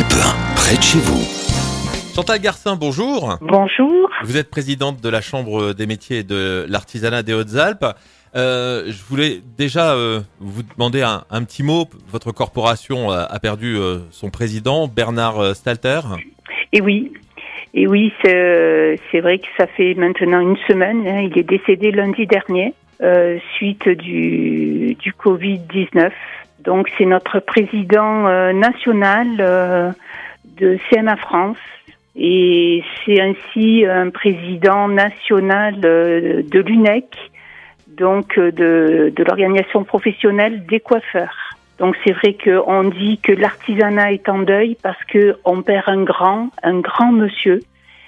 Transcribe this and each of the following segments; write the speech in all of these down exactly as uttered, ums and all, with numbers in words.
un, près de chez vous. Chantal Garcin, bonjour. Bonjour. Vous êtes présidente de la Chambre des métiers et de l'artisanat des Hautes-Alpes. Euh, je voulais déjà euh, vous demander un, un petit mot. Votre corporation a, a perdu euh, son président, Bernard Stalter. Et oui, et oui, c'est, c'est vrai que ça fait maintenant une semaine. Hein, il est décédé lundi dernier, euh, suite du, du covid dix-neuf. Donc c'est notre président euh, national euh, de C M A France. Et c'est ainsi un président national euh, de l'U N E C, donc de, de l'organisation professionnelle des coiffeurs. Donc c'est vrai qu'on dit que l'artisanat est en deuil parce qu'on perd un grand, un grand monsieur,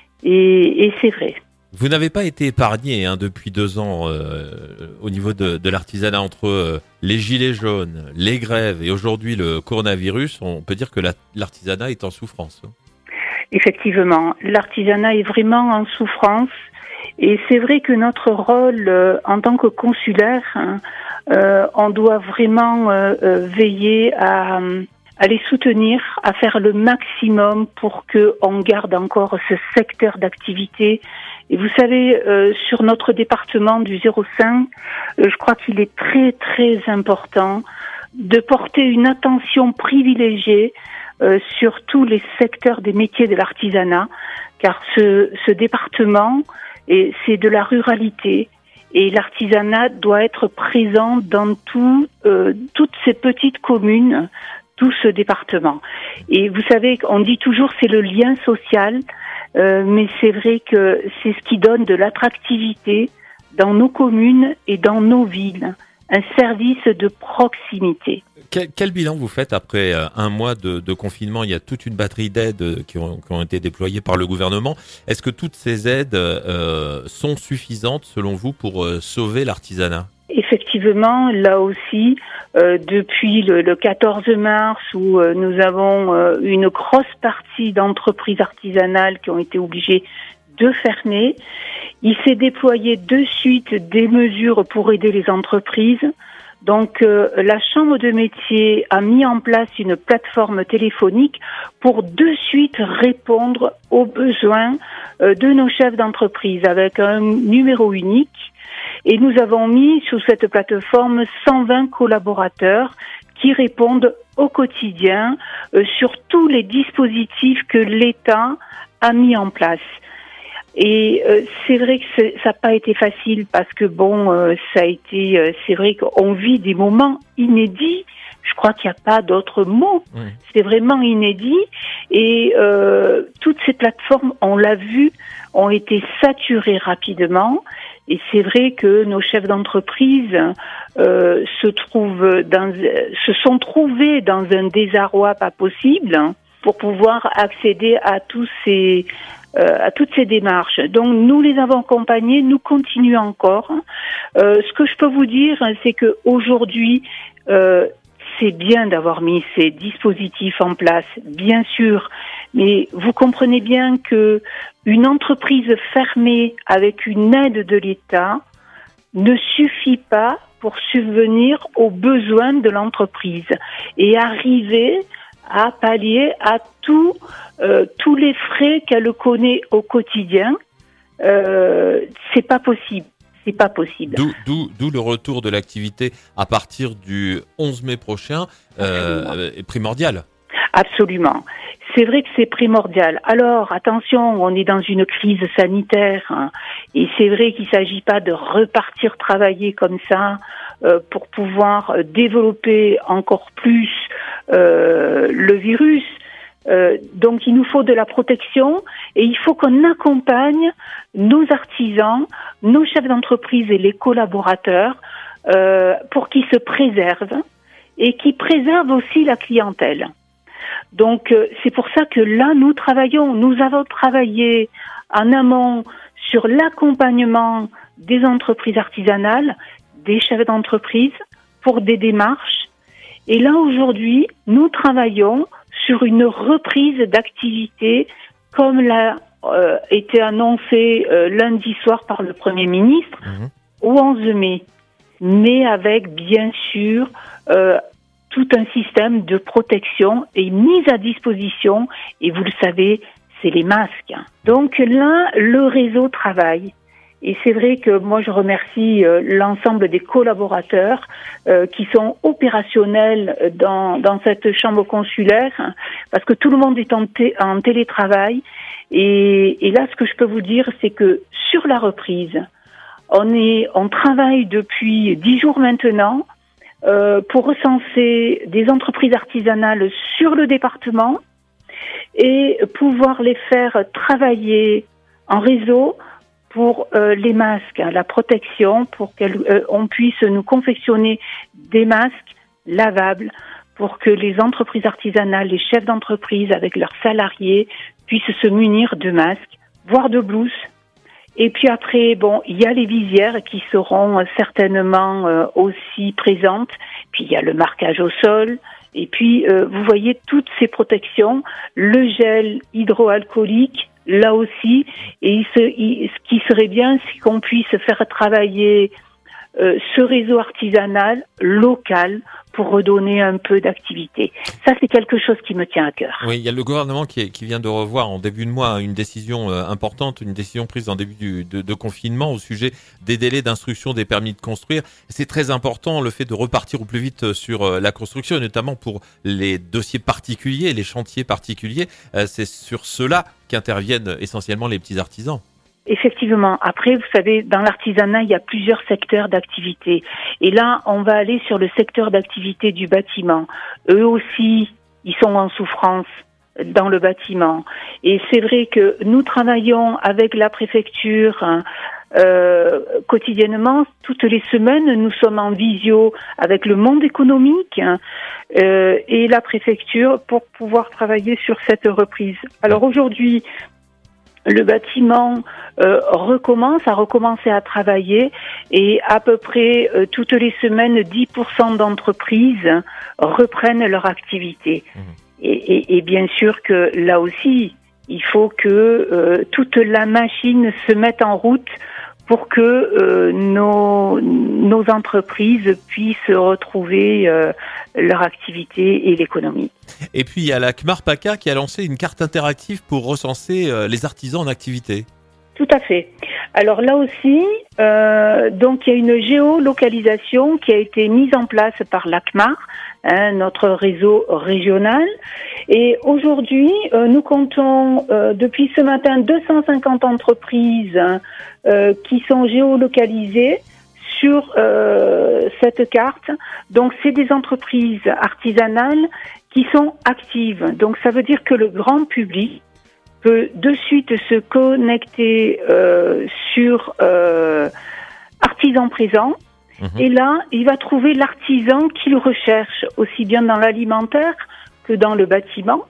et, et c'est vrai. Vous n'avez pas été épargné hein, depuis deux ans euh, au niveau de, de l'artisanat entre euh, les gilets jaunes, les grèves et aujourd'hui le coronavirus. On peut dire que la, l'artisanat est en souffrance. Effectivement, l'artisanat est vraiment en souffrance. Et c'est vrai que notre rôle euh, en tant que consulaire, hein, euh, on doit vraiment euh, euh, veiller à, à les soutenir, à faire le maximum pour qu'on garde encore ce secteur d'activité. Et vous savez, euh, sur notre département du zéro cinq, euh, je crois qu'il est très très important de porter une attention privilégiée euh, sur tous les secteurs des métiers de l'artisanat, car ce, ce département, et c'est de la ruralité, et l'artisanat doit être présent dans tout, euh, toutes ces petites communes, tout ce département. Et vous savez, on dit toujours c'est le lien social, euh, mais c'est vrai que c'est ce qui donne de l'attractivité dans nos communes et dans nos villes, un service de proximité. Quel, quel bilan vous faites après euh, un mois de, de confinement? Il y a toute une batterie d'aides qui ont, qui ont été déployées par le gouvernement. Est-ce que toutes ces aides euh, sont suffisantes selon vous pour euh, sauver l'artisanat? Effectivement, là aussi, euh, depuis le, le quatorze mars où euh, nous avons euh, une grosse partie d'entreprises artisanales qui ont été obligées de fermer, il s'est déployé de suite des mesures pour aider les entreprises. Donc, euh, la Chambre de métier a mis en place une plateforme téléphonique pour de suite répondre aux besoins euh, de nos chefs d'entreprise avec un numéro unique. Et nous avons mis sur cette plateforme cent vingt collaborateurs qui répondent au quotidien euh, sur tous les dispositifs que l'État a mis en place. Et euh, c'est vrai que c'est, ça n'a pas été facile parce que bon, euh, ça a été, euh, c'est vrai qu'on vit des moments inédits. Je crois qu'il n'y a pas d'autre mot. Oui. C'est vraiment inédit. Et euh, toutes ces plateformes, on l'a vu, ont été saturées rapidement. Et c'est vrai que nos chefs d'entreprise euh, se trouvent dans, se sont trouvés dans un désarroi pas possible pour pouvoir accéder à tous ces Euh, à toutes ces démarches. Donc nous les avons accompagnés, nous continuons encore. Euh, ce que je peux vous dire, c'est que aujourd'hui, euh, c'est bien d'avoir mis ces dispositifs en place, bien sûr, mais vous comprenez bien que une entreprise fermée avec une aide de l'État ne suffit pas pour subvenir aux besoins de l'entreprise et arriver à pallier à tout, euh, tous les frais qu'elle connaît au quotidien. Euh, c'est pas possible. C'est pas possible. D'où, d'où, d'où le retour de l'activité à partir du onze mai prochain euh, est primordial. Absolument. C'est vrai que c'est primordial. Alors, attention, on est dans une crise sanitaire, hein, et c'est vrai qu'il ne s'agit pas de repartir travailler comme ça euh, pour pouvoir développer encore plus euh, le virus. Euh, donc, il nous faut de la protection et il faut qu'on accompagne nos artisans, nos chefs d'entreprise et les collaborateurs euh, pour qu'ils se préservent et qu'ils préservent aussi la clientèle. Donc, euh, c'est pour ça que là, nous travaillons. Nous avons travaillé en amont sur l'accompagnement des entreprises artisanales, des chefs d'entreprise pour des démarches. Et là, aujourd'hui, nous travaillons sur une reprise d'activité comme l'a euh, été annoncé euh, lundi soir par le Premier ministre mmh. au onze mai. Mais avec, bien sûr, euh, tout un système de protection est mis à disposition, et vous le savez, c'est les masques. Donc là, le réseau travaille. Et c'est vrai que moi, je remercie euh, l'ensemble des collaborateurs euh, qui sont opérationnels dans, dans cette chambre consulaire, parce que tout le monde est en, t- en télétravail. Et, et là, ce que je peux vous dire, c'est que sur la reprise, on est, on travaille depuis dix jours maintenant euh, pour recenser des entreprises artisanales sur le département et pouvoir les faire travailler en réseau pour euh, les masques, hein, la protection, pour qu'on euh, puisse nous confectionner des masques lavables, pour que les entreprises artisanales, les chefs d'entreprise avec leurs salariés puissent se munir de masques, voire de blouses. Et puis après, bon, il y a les visières qui seront certainement euh, aussi présentes. Puis il y a le marquage au sol. Et puis, euh, vous voyez toutes ces protections, le gel hydroalcoolique, là aussi. Et il se, il, ce qui serait bien, c'est qu'on puisse faire travailler euh, ce réseau artisanal local pour redonner un peu d'activité. Ça, c'est quelque chose qui me tient à cœur. Oui, il y a le gouvernement qui, est, qui vient de revoir en début de mois une décision euh, importante, une décision prise en début du, de, de confinement au sujet des délais d'instruction des permis de construire. C'est très important le fait de repartir au plus vite sur euh, la construction, et notamment pour les dossiers particuliers, les chantiers particuliers. Euh, c'est sur cela qu'interviennent essentiellement les petits artisans. Effectivement. Après, vous savez, dans l'artisanat, il y a plusieurs secteurs d'activité. Et là, on va aller sur le secteur d'activité du bâtiment. Eux aussi, ils sont en souffrance dans le bâtiment. Et c'est vrai que nous travaillons avec la préfecture euh, quotidiennement. Toutes les semaines, nous sommes en visio avec le monde économique euh, et la préfecture pour pouvoir travailler sur cette reprise. Alors aujourd'hui, le bâtiment euh, recommence, a recommencé à travailler, et à peu près euh, toutes les semaines, dix pour cent d'entreprises reprennent leur activité. Mmh. Et, et, et bien sûr que là aussi, il faut que euh, toute la machine se mette en route pour que euh, nos, nos entreprises puissent retrouver euh, leur activité et l'économie. Et puis il y a la C M A R PACA qui a lancé une carte interactive pour recenser euh, les artisans en activité. Tout à fait. Alors là aussi, euh, donc il y a une géolocalisation qui a été mise en place par la C M A R, hein, notre réseau régional. Et aujourd'hui, euh, nous comptons euh, depuis ce matin deux cent cinquante entreprises euh, qui sont géolocalisées sur euh, cette carte. Donc c'est des entreprises artisanales qui sont actives. Donc ça veut dire que le grand public peut de suite se connecter euh, sur euh, artisan présent. Mmh. Et là, il va trouver l'artisan qu'il recherche, aussi bien dans l'alimentaire que dans le bâtiment.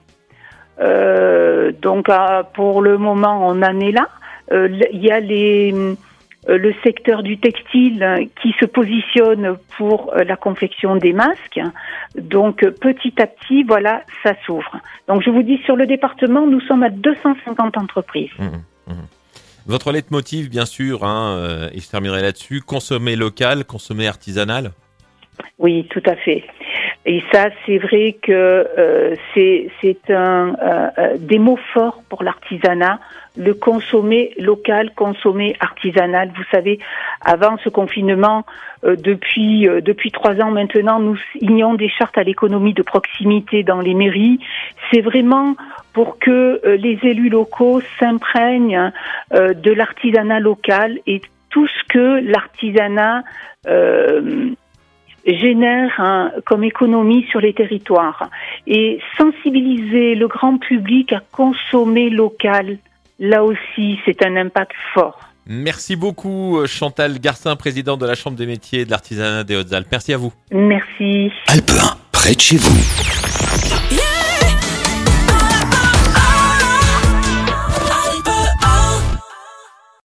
Euh, donc, à, pour le moment, on en est là. Euh, il y a les, euh, le secteur du textile qui se positionne pour la confection des masques. Donc, petit à petit, voilà, ça s'ouvre. Donc, je vous dis, sur le département, nous sommes à deux cent cinquante entreprises. Mmh, mmh. Votre leitmotiv, bien sûr, hein, euh, et je terminerai là-dessus, consommer local, consommer artisanal. Oui, tout à fait. Et ça, c'est vrai que euh, c'est, c'est un, euh, des mots forts pour l'artisanat, le consommer local, consommer artisanal. Vous savez, avant ce confinement, euh, depuis euh, depuis trois ans maintenant, nous signons des chartes à l'économie de proximité dans les mairies. C'est vraiment pour que euh, les élus locaux s'imprègnent euh, de l'artisanat local et tout ce que l'artisanat euh, génère hein, comme économie sur les territoires, et sensibiliser le grand public à consommer local. Là aussi, c'est un impact fort. Merci beaucoup Chantal Garcin, présidente de la Chambre des métiers et de l'artisanat des Hautes-Alpes. Merci à vous. Merci. Alpe un, près de chez vous.